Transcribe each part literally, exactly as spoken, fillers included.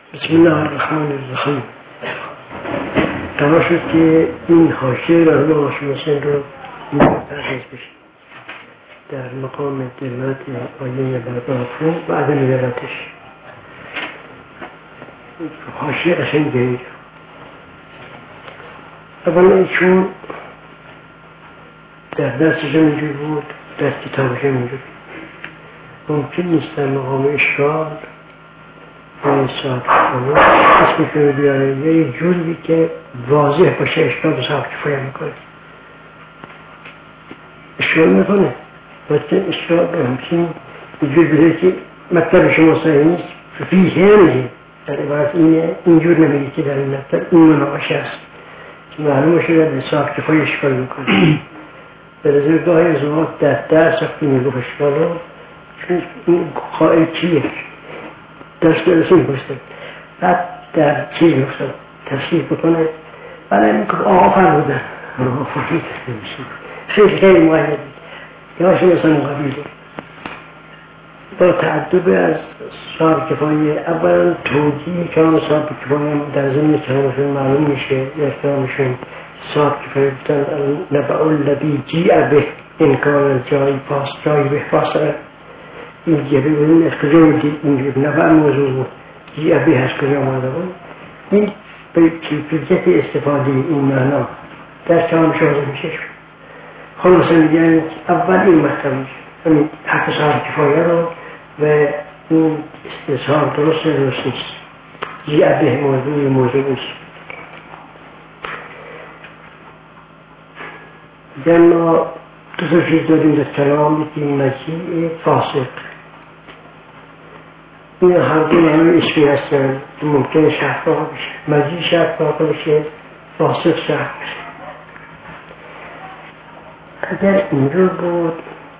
بسم الله الرحمن الرحیم. قرار شد که این حاشیه مرحوم هاشم حسین رو ترخیص بشه در مقام دلالت آیه برمفهوم و عدم دلالتش. حاشیه قشنگه. اولا چون در دستش اینجور بود، در کتابش اینجور ممکن نیست در مقام اشکال و صاحب کفایه اسمش رو بیاره یا یه جوری که واضح باشه اشکال به صاحب کفایه میکنه، اشکال میکنه بچه اشکال به همچین یه جور بیده که مطلب شما صحیح نیست فیه نمیگه، در عبارت اینه اینجور نمیگه که در این مطلب این مناقشه است که معلوم شده به صاحب کفایه اشکال میکنه. به نظر گاهی از اوقات در درس وقتی میگو اشکال رو چون این قائل کیه درست درستی میگوشتن بعد در چیز میگوشتن تصریح بکنه بعد میگو آقا فرمودن آقا فرمودن خیلی خیلی مهم یا هاشم مثلا مقابل با تعدب از صاحب کفایه اولا توجیه کلام صاحب کفایه در زمین کلامشون معلوم میشه یا کلامشون صاحب کفایه بودن نبع الذی جیع به انکار جایی پاس جایی به فاصله این جیع به بودن از کجا میدید اینجور نبع موضوع بود جیع به از کجا ماده بود این به کیفیت استفاده این معنا در کلام شازه میشه شد. خلاصه میگن اول این مطلب میشه همین حق صاحب کفایه رو و این استثار درست درست نیست جیع به موضوع موضوع نیست. دیگر ما دو تا چیز داریم در کلام که مجیع فاسق این هر دو همه اسمی هستن ممکن شرط واقع بشه مجیع شرط واقع بشه فاسق شرط بشه. اگر این رو بود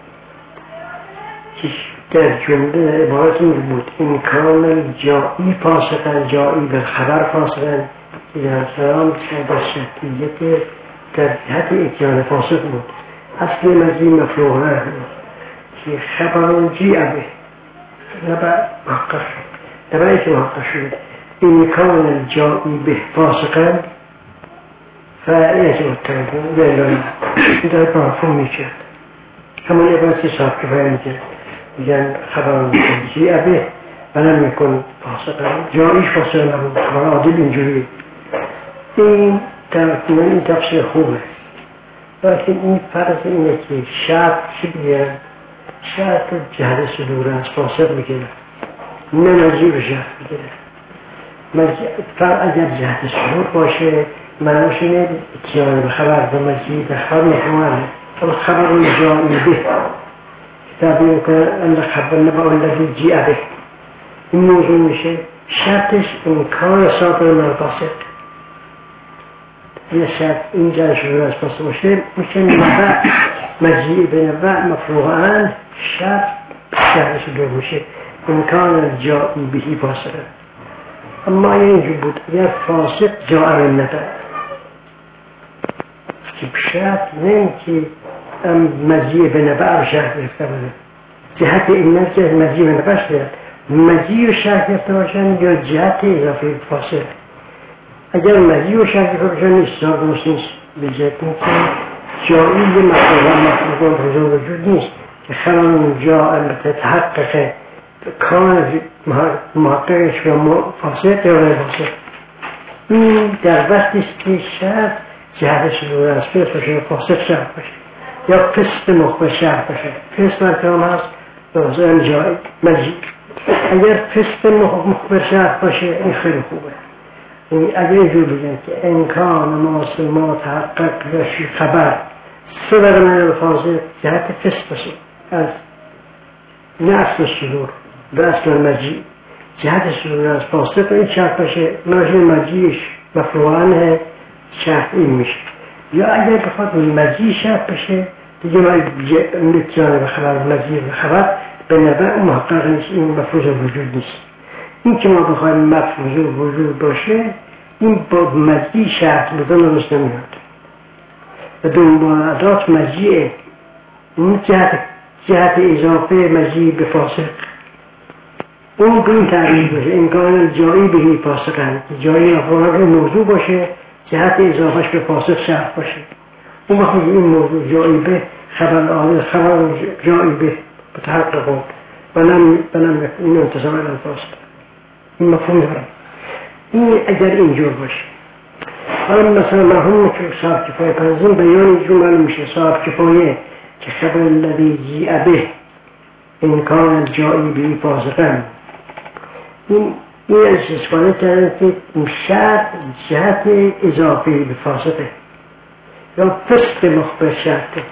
در جمله عبارت این بود امکان جایی فاسقن جایی بالخبر فاسقن که در سلام در شرطیت در جهت اتیان فاسق بود اصل مجیع مفروغ نه که خبر جیع به نبع محقق شد نبعی که محقق شد امکان جایی به فاسقن فعلیت متنبون بلان در مفهوم میکرد همون عبارتی صاحب کفایه میکرد میگن خبر جیع به و نمیکن فاسقن جاییش فاسق نبود خبر عادل اینجوری. این تقریبا این تفسیر خوبه لیکن این فرض اینه که شرط چی بگیرن شرط جهت صدور از فاسق بگیرن نه مجیع به شرط بگیرن. فرق اگر جهت صدور باشه معناش اینه اتیان به خبر و مجیع به خبر محمله اما خبر رو جایی به کتابی میکنن ان خبر نبع الذی جیع به این موضوع میشه شرطش امکان صادر من فاسق یه شرط این جای شروع از پاس باشه میشه نبع مجیع به نبع مفروغان شرط شرط شروع میشه امکان جایی بهی فاسقه. اما اینجور بود اگر فاسق جای نبع که شرط نمی که مجیع به نبع رو شرط گرفته بده جهت این نه که مجیع به نبع شد مجیع رو شرط گرفته باشن یا جهت اضافه فاسق. اگر مجیع و شرط گرفته نیست درست نیست به جهت این که جایی یه مطلب مطلب حضور وجود نیست که خلال جا البته تحقق کان محققش و فاسق یا غیر فاسق این در وقتی است که شرط جهت صدور از فسق باشه فاسق شرط باشه یا فسق مخبر شرط باشه. فسق مرکام هست بازم جایی مجیع. اگر فسق مخبر شرط باشه این خیلی خوبه. اگر اینجور بگن که امکان ماصل ما تحقق رشی خبر صدر من الفاظه جهت فسق باشه از نه اصل صدور به اصل مجیع جهت صدور از فاسق این شرط باشه مجیع مجیعش مفروعانه شرط این میشه. یا اگر بخواد مجیع شرط باشه دیگه اتیان به خبر مجیع به خبر به نبع محقق نیست این مفروض وجود نیست. این که ما بخوایم مفروض وجود باشه این با مجیع شرط بودن درست نمیاد و دنبالات مجیع این جهت جهت اضافه مجیع به فاسق اون به این تعریف باشه امکان جایی بهی فاسقن جایی افراد موضوع باشه جهت اضافهش به فاسق شرط باشه اون وقت این موضوع جایی به خبر آن خبر جایی به بتحقق بنام بنام این انتصاب الفاظ این مفهوم داره این اگر اینجور باشه حالا مثلا مرحوم که صاحب کفایه پنزم بیان اینجور معلوم میشه صاحب کفایه که خبر الذی جیء به امکان جایی به فاسقن این این از استفاده کردن که شرط جهت اضافه به فاسقه یا فسق مخبر شرطه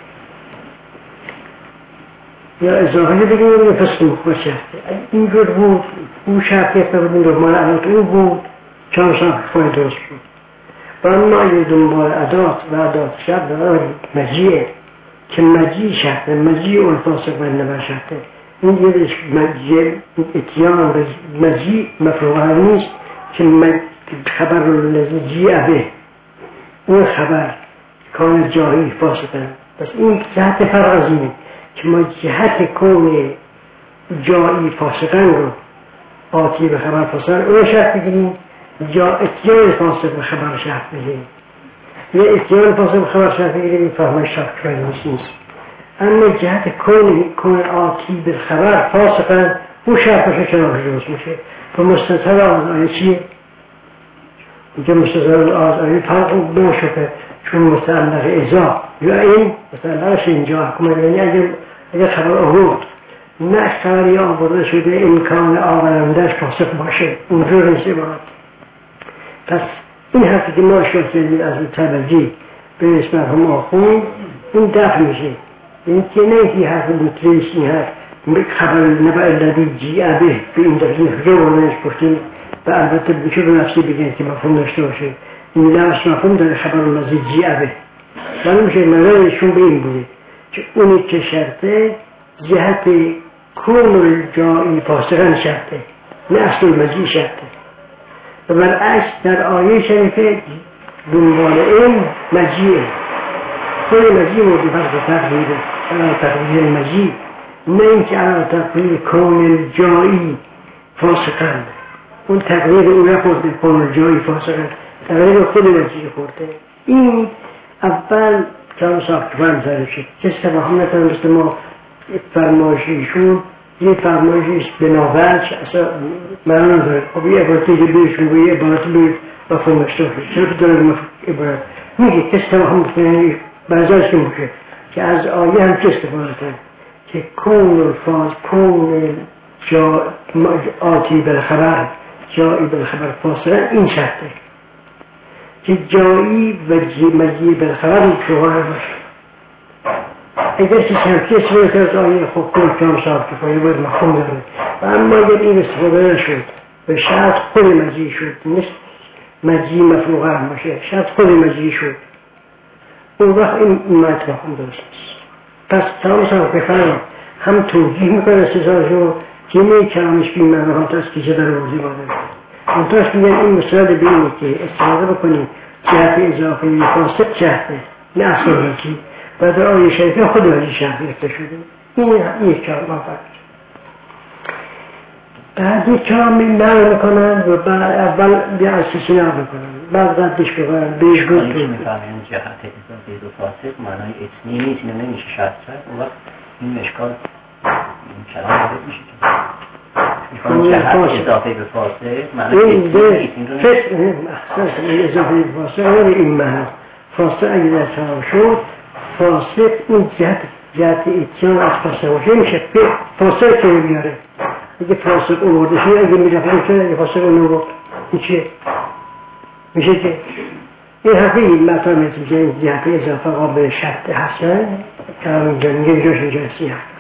یا اضافه بگیم یا فسق مخبر شرطه اینجور بود اون شرطی افتاد بود این دنبال عدات اون بود چند صاحب کفایه درست بود و اما اگه دنبال عدات و عدات شرط داره مجیعه که مجیع شرطه مجیع اون فاسق من نبر شرطه این یه مجیع اتیان مجیع مفروغه نیست که خبر رو جیعه به اون خبر کان جایی فاسقه بس این جهت فرق از اینه که ما جهت کون جایی فاسقن رو آتی به خبر فاسقن اون شرط بگیریم یا اتیان فاسق به خبر شرط بگیریم یا اتیان فاسق به خبر شرط بگیریم این فهمه شرط کنید نیست اما جهت کون کون آتی به خبر فاسقن اون شرط باشه چنانش درست میشه و مستطر از آیه چیه؟ اینجا مستطر از آیه فرق نشده چون مستعلق ازا یا این مستعلقش اینجا حکومت یعنی اگر اگر خبر آورد نه خبری آورده شده امکان آورندهش فاسق باشه اونجور نیسته باید پس این حرفی که ما شد کردیم از تبجی به اسم مرحوم آخون این دفع میشه این که نه اینکه حرف مطلعش این حرف خبر نبع الذی جیء به به این دفعه فکر ورنش پشتیم و البته بشه به نفسی بگن که مفهوم داشته باشه این لحظ مفهوم داره خبر الذی جیء به معلوم میشه نظرشون به این بوده که اونی که شرطه جهت کون جایی فاسقن شرطه نه اصل مجیع شرطه و برعکس در آیه شریفه دنبال این مجیعه خود مجیع مورد فرق تقریبه على تقریب مجیع نه اینکه على تقریب کون جایی فاسقن اون تقریب اون نخورده کون جایی فاسقن تقریب خود مجیع خورده این اول کلام صاحب کفایه زده شد کسی تفاهم نکنه مثل ما فرمایشیشون یه فرمایشیش بنابرچ اصلا معنا نداره خب یه عبارتی که بیشون و یه عبارتی به مفهوم اشتاق شد چرا که داره عبارت میگه کسی تفاهم بکنه برزاش که میشه که از آیه هم که استفاده کنه که کون الفاظ کون جا آتی بالخبر جایی بالخبر فاصله این شرطه که جایی و مجیع بالخبر مکروه باشه اگر که چمکی اسمه که از آیه خوب کن کام صاحب کفایه باید مفهوم داره و اما اگر این استفاده شد به شرط خود مجیع شد نیست مجیع مفروغه هم باشه شرط خود مجیع شد اون وقت این مایت مفهوم درست نیست پس کلام صاحب کفایه هم توجیه میکنه استثارشو که اینه کلامش بین من هم تسکیچه داره بازی باده منتاش میگن این مسئله بینه که استفاده بکنیم جهت اضافه فاسق جهته نه اصلا مجیع و در آیه شریفه خود مجیع شرط گرفته شده این یک کلام آفرد بعد یک کلامی نقل میکنن و بعد اول بیا از کسی نقل میکنن بعد ردش بکنن بهش گفت میشه میفهمیم جهت اضافه دو فاسق معنای اتنی نیست اینه نمیشه شرط کرد اون وقت این اشکال این کلام وارد میشه میخوام جهت اضافه به فاسق معنای اتنی نیست این اضافه به فاسق نمی این محل فاسق اگه در تمام شد فاسق این جهت جهت اتیان از فاسق باشه میشه فاسق که بیاره اگه فاسق اوورده شده اگه میرفت شده اگه فاسق اونو این چیه میشه که این حرفی این مطمئن میتونی که این جهت اضافه قابل شرط هستن کلام اینجا میگه اینجاش اینجا هستی هست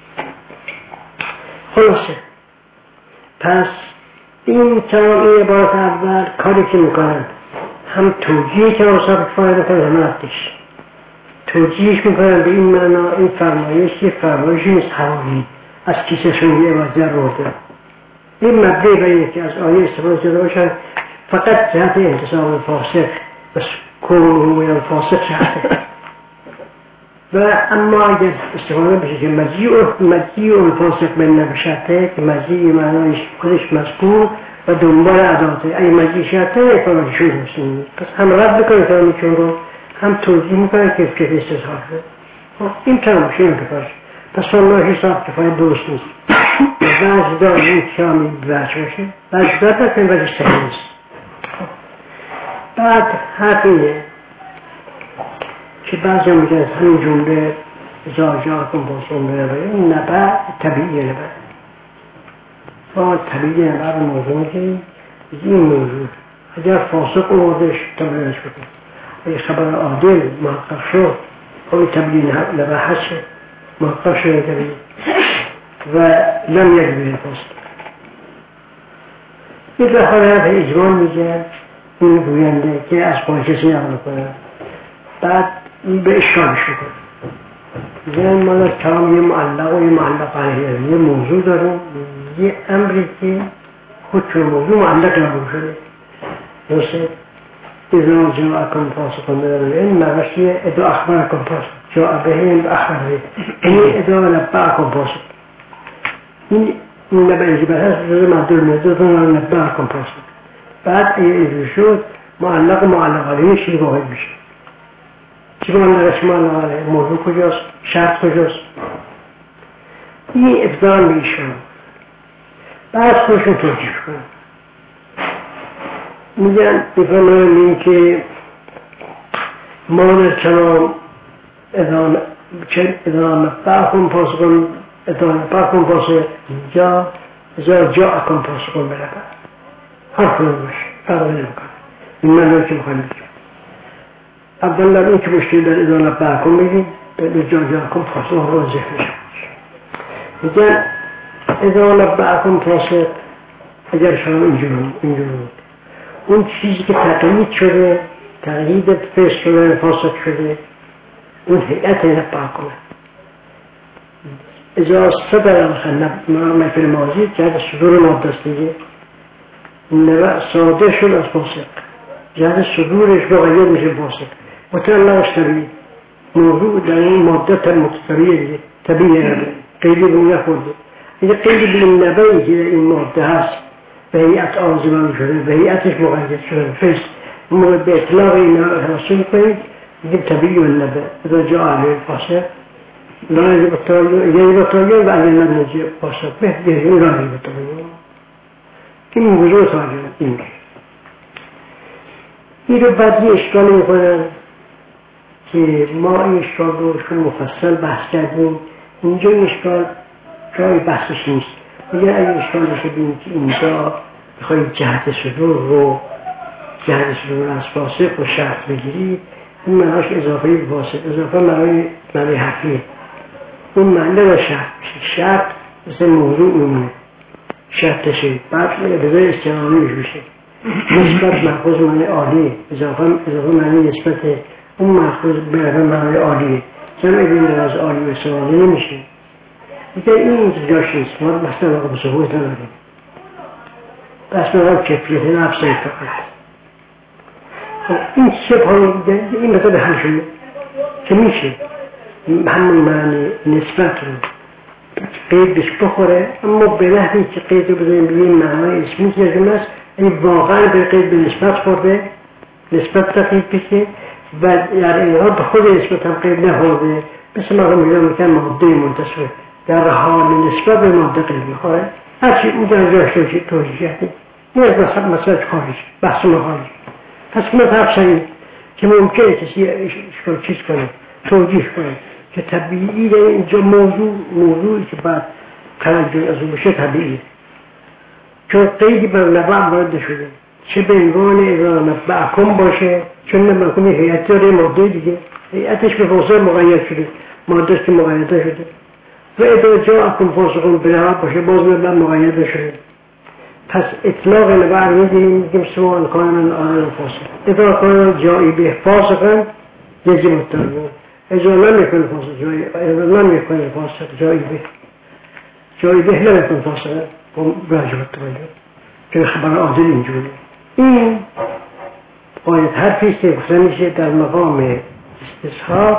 خلاصه پس این کلام این عبارت اول کاری که میکنن هم توجیه کلام صاحب کفایه میکنن هم رفتش توجیهش میکنن به این معنا این فرمایش یه فرمایشی نیست هوایی از کیسهشون یه عبارت در رورده این مبدأ باید که از آیه استفاده شده باشن فقط جهت انتصاب فاسق بس کون و الفاسق شهده و اما اگر استفاده بشه که مجیع مجیع الفاسق بین نبشته که مجیع معنایش خودش مذکور و دنبال عداته اگه مجیع شرطه فرانشون هستیم پس هم رد بکنه فرانشون رو هم توضیح میکنه که که استظهار شد این تماشه این کفاش پس فرانشی صاحب کفای درست نیست بعضی دار این کامی بچ باشه بعضی دار بکنه بعضی صحیح نیست بعد حرف اینه که بعضی هم میگه همین جمله زاجا کن باسون بره این نبع طبیعی نبع ما طبیعی نبع رو موضوع میکنیم این موضوع اگر فاسق اوردش طبیعیش بکن اگر خبر عادل محقق شد این طبیعی نبع هست محقق شد طبیعی و لم یک بیر فاسق این به حالت اجمال میگه این گوینده که از پای کسی نقل کنه بعد به اشکالش بکنه یعنی ما کلام یه معلق و یه معلق علیه یه موضوع داریم یه امری که خود چون موضوع معلق نبود شده درسته ازا جا اکن فاسقون بدارم این معنیش یه ادو اخبر اکن فاسق جا ابهیم اخبر این ادو نبع اکن فاسق این نبع انجبه هست جزء معدول میده دو نبع اکن فاسق بعد اگه اینجور شد معلق و معلق علیه شیر واحد میشه چی باید نرسیم معلق علیه موضوع کجاست شرط کجاست این ابدال میشن بعد خودشون توجیح کنن میگن بفرمایند این که مان کلام ادان نبعکم فاسقون ادان نبعکم فاسق جا ازا جا اکم فاسقون بلبن هر کنون باشه فرقی نمیکنه این من که میخوایم بگیم اولا این که مشکل در ادان نبعکم بگیم به جا جا اکم فاسقون رو ذهنش میگن ادان نبعکم فاسق اگر شما اینجور بود اون چیزی که تقیید شده تقیید فسق شده فاسق شده اون هیئت نبعکم ازا صدر الخنب فی الماضی جهت صدور مادست دیگه نبع صادر شد از فاسق جهت صدورش مغیر میشه فاسق متعلقش طبیعی موضوع در این مادت متطبیعه دیگه طبیعی نبه قیدی به اون نخورده اگه قیدی به این نبعی که این ماده هست به هیئت آزمان شده به هیئتش مغیر شده فسق اون به اطلاق این حاصل کنید دیگه طبیعی و نبع ازا جا علیه فاسق لا يجب التغير يجب التغير بعد أن لم يجب فاسق به يجب لا يجب التغير این موضوع تغییر این این رو بعد یه اشکال میکنن که ما این اشکال رو شما مفصل بحث کردیم اینجا این اشکال جای بحثش نیست میگه اگه اشکال رو شدیم که اینجا بخواهید جهت صدور رو جهت صدور از فاسق و شرط بگیرید این معناش اضافه فاسق اضافه معنای معنی حقیه اون معنی و شرط میشه شرط مثل موضوع میمونه شرطشه بعد به جای استعمالیش میشه نسبت محفوظ معنی عالیه اضافه اضافه معنی نسبت اون محفوظ به معنی عالیه جمع بین از عالی و استعمالی نمیشه دیگه این اینجا جاش نیست ما مثلا آقا بسهوت نداریم بس مقام کفریت نفسه فقط این سه پایی این مثلا حل شده که میشه همون معنی نسبت رو قید بهش بخوره اما به نحوی که قید رو بذاریم به این معنی اسمی که جمعه است این واقعا به قید به نسبت خورده نسبت را قید بشه و در این حال به خود نسبت هم قید نخورده مثل ما رو میگم میکنم ماده منتصفه در حال نسبت به ماده قید میخوره هرچی اونجا جاش توشی توجیه این از مثلا مسئله خارج بحث مخارج پس مطلب سنید که ممکنه کسی اشکال چیز کنه توجیه کنه که طبیعی در اینجا موضوع موضوعی که بعد توجه از اون بشه طبیعیه چون قیدی بر نبع وارد شده چه به عنوان اذا نبعکم باشه چون نبعکم یه هیئت داره ماده دیگه هیئتش به فاسق مغیر شده مادهش که مغیر شده و اذا جاءکم فاسقون بنبع باشه باز نبع مغیر شده پس اطلاق نبع رو میدیم میگیم سوان کانن آن فاسق اذا کانن جایی به فاسقن یجب التغییر اذا لم يكن فاسق جایی اذا لم يكن فاسق جایی به جایی به لم يكن فاسق واجب التغییر که خبر عادل اینجوری این باید حرفی که گفته میشه در مقام استظهار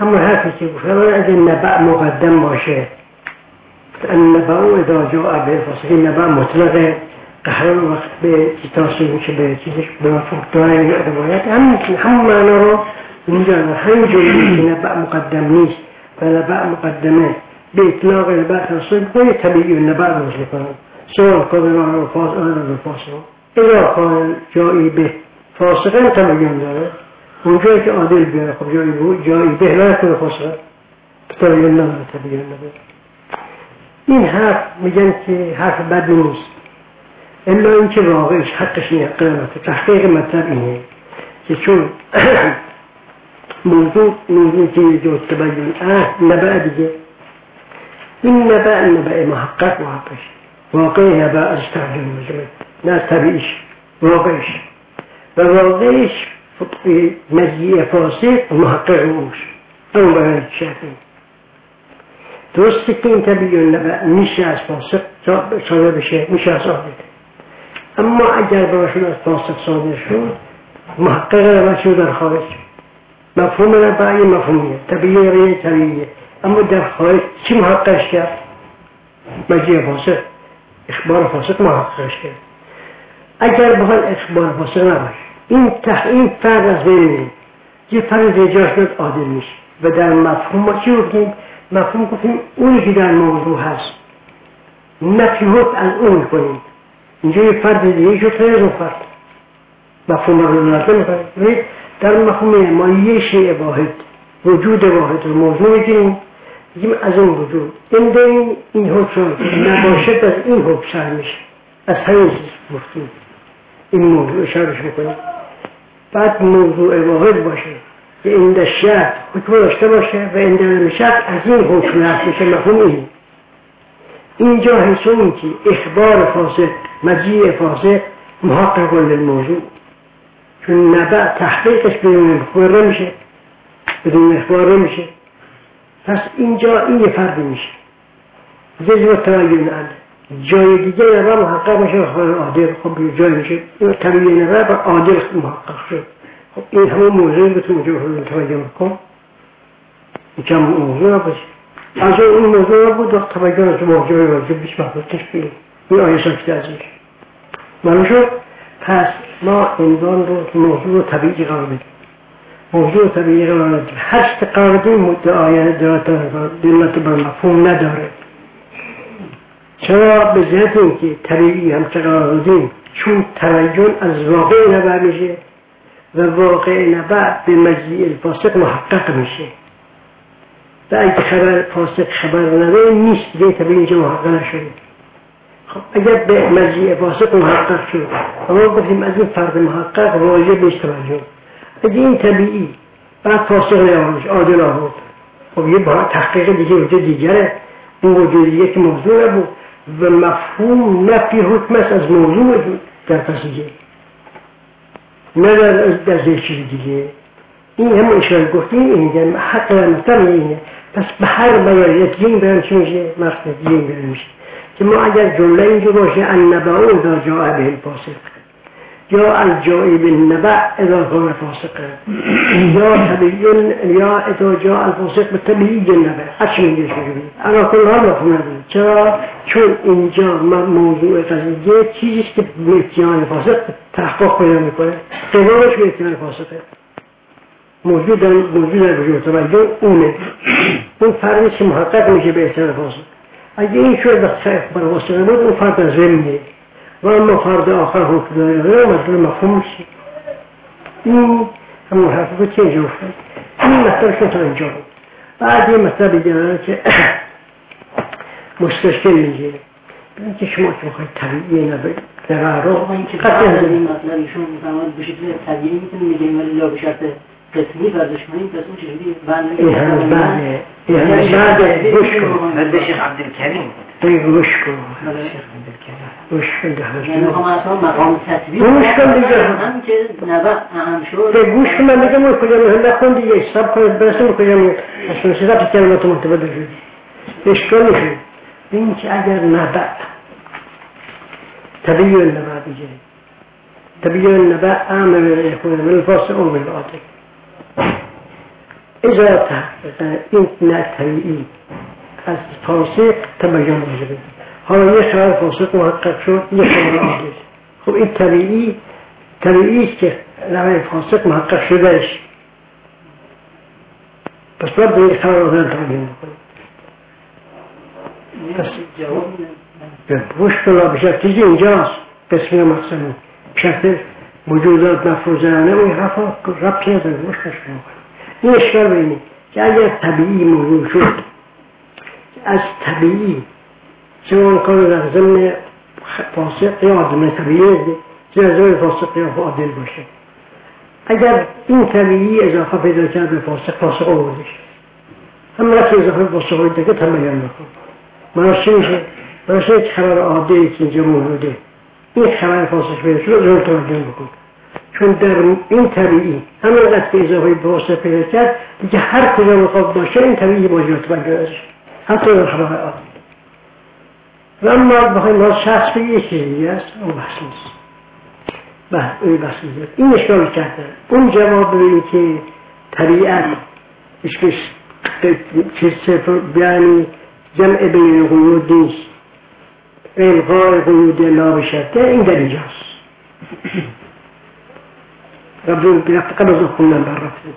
همون حرفی که گفتم اگه نبع مقدم باشه النبع اذا جاء بالفاصله نبع مطلق قهر وقت به تاثیر میشه به چیزش به مفهوم داره این روایت هم همون معنا رو اینجا همین جمله که نبع مقدم نیست و نبع مقدمه به اطلاق نبع تاثیر کنه طبیعی نبع روز میکنه سوال کنه رو فاصله رو فاصله اذا کان جایی به فاسقه تبیین داره اونجایی که عادل بیاره خب جایی بود جایی به نه کنه فاسقه تبیین نداره تبیین نداره. این حرف میگن که حرف بدی نیست الا این که واقعش حقش نیه قیمت تحقیق مطلب اینه که چون موضوع موضوع که جو تبیین اه نبع دیگه این نبع نبع محقق و حقش واقع نبع از ترجمه مجمع نه طبیعیش واقعش و واقعش مجیع فاسق و محقق اوش اون برای شرطی درسته که این طبیعی نبع میشه از فاسق صادر بشه میشه از عادل اما اگر باشون از فاسق صادر شد محقق نبع شد در خارج مفهوم نبع یه مفهومیه طبیعی روی طبیعیه اما در خارج چی محققش کرد؟ مجیع فاسق اخبار فاسق محققش کرد اگر به حال اخبار فاسق نباشه این تح... این فرد از بین میره یه فرد رجاع شد عادل میشه و در مفهوم ما چی گفتیم؟ مفهوم گفتیم اونی که در موضوع هست نفی حکم از اون میکنیم اینجا یه فرد دیگه شد خیلی از اون فرد مفهوم رو نظر میکنیم در مفهوم ما یه شیء واحد وجود واحد رو موضوع میگیریم بگیم از اون وجود این داریم این حکم نباشد از این حکم سر میشه از همین چیز گفتیم این موضوع اشارش میکنیم بعد موضوع واحد باشه که این در شرط حکم داشته باشه و این در شرط از این حکم نفت میشه مفهوم این اینجا حسون که اخبار فاسق مجیع فاسق محقق للموضوع چون نبع تحقیقش بدون اخبار نمیشه بدون اخبار نمیشه پس اینجا این یه فرد میشه جزء تبیین عنه جای دیگه نبع محقق میشه و خواهر عادل خب جای میشه تبیین نبع و عادل محقق شد خب این همون موضوعی بتون جو رو تبیین کن این چه موضوع باشه از اون موضوع بود وقت تبیین از موضوع واجب بیش محبوب تشکیل این آیه ساکته از این معلوم شد پس ما عنوان رو موضوع رو طبیعی قرار بدیم موضوع طبیعی قرار بدیم هشت قرار بدیم مدعایه دلت بر مفهوم نداره چرا به جهت اینکه طبیعی هم چه قرار بدیم چون تبیین از واقع نبع میشه و واقع نبع به مجیع الفاسق محقق میشه و اگه خبر فاسق خبر نداره نیست دیگه طبیعی اینجا محقق نشده خب اگر به مجیع فاسق محقق شد اما گفتیم از این فرد محقق واجب بیش تبیین اگه این طبیعی بعد فاسق نیاموش عادل آورد خب یه با تحقیق دیگه وجود دیگره این وجود دیگه که موضوع بود و مفهوم نفی حکم است از موضوع در پس دیگه نه در, در زیر چیز دیگه این همون اشاره گفتیم اینه حق مطلب اینه پس به هر بیانیت این بیان چی میشه؟ مقصد این بیان میشه که ما اگر جمله اینجا باشه النبع اذا جاء به الفاسق یا الجاء بالنبع اذا كان فاسقا یا تبیین یا اذا جاء الفاسق به تبیین النبع هرچی میگه شده انا کل ها مفهوم نداره چرا؟ چون اینجا موضوع قضیه چیزیست که به اتیان فاسق تحقق پیدا میکنه قوامش به اتیان فاسقه موجود در موجود در وجود تبیین اونه اون فردی که محقق میشه به اتیان فاسق اگه این شد وقت اخبار واسطه بود اون فرد از ذهن میره و اما فرد آخر حکم داره مطلب مفهوم میشه این همون حرفی بود که اینجا افتاد این مطلب شد تا اینجا بود بعد یه مطلب دیگه که مستشکل میگیره ببین که شما که بخواید طبیعی نبید در رو این که قطعه از این مطلب ایشون میفرماید به شکل طبیعی میتونیم بگیم ولی لا به شرط قسمی برداشت کنیم پس اون چجوری این همه بعده این همه بعده گوش کن حد شیخ عبدالکریم این گوش کن گوش کن یعنی هم اصلا مقام تطبیق گوش کن دیگه هم که نبع اهم شد گوش کن من بگم اون کجا میهن نخون دیگه سب کنید برسیم کجا میهن اصلا سیده که کلمات منتبه شد اشکال میشه این که اگر نبع تبیین نبع دیگه تبیین نبع اعمل یکون من الفاسق و من العادل اجا تحقیق این نه طبیعی از فاسق تبیان واجبه. حالا یه خبر فاسق محقق شد، یه خبر عادل. خب این طبیعی طبیعی است که نوع فاسق محقق شدهش، پس باید به این خبر عادل تبیان بکنیم. پس روش کلا بشرطی اینجاست قسمی مقصدی بشرط موجودات مفروضانه و رفا رب کرده روش نشون این اشکال بینید که اگر طبیعی موجود شد از طبیعی سوان کار در ضمن فاسق یا ضمن طبیعی در ضمن فاسق یا عادل باشه، اگر این طبیعی اضافه پیدا کرد به فاسق فاسق آوردش هم رفت اضافه فاسق هایی دیگه تبیان نکن. مناش چی میشه؟ مناش یک خبر عادلی که اینجا موجوده این خبر فاسق پیدا شد رو توجه بکن، چون در این طبیعی همین قدر که اضافه فاسق پیدا کرد دیگه هر کجا مخواب باشه این طبیعی واجبات بگردش حتی در خبر عادل. و اما بخواهیم باز شخص به یک چیزی است اون بحث نیست. بحث اون بحث نیست. این اشکال کرده اون جواب ببینید که طبیعت اشکش چیز صفر بیانی جمع بین قیود نیست، الغای قیود لا بشرطه، این در اینجاست. قبل از خوندن بر رفتیم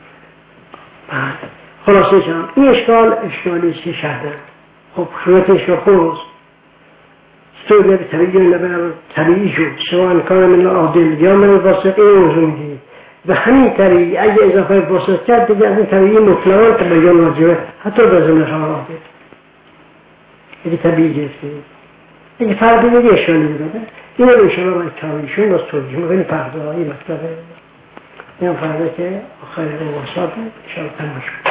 خلاصه شما این اشکال اشکالی چه شهده. خب شروعت اشکال خوز سوگر طبیعی نبرد طبیعی شد سوان کار من عادل یا من فاسق این موضوع میگی و همین طبیعی اگه اضافه فاسق کرد دیگه از این طبیعی مطلقا تبیان واجبه حتی در زمین خبر عادل اگه طبیعی گرفتی اگه فرقی نگه اشکالی داده این رو انشاءالله باید تاویشون باز توجیه میکنی پرده هایی مطلبه این فرده که آخر این واسطه انشاءالله تنباش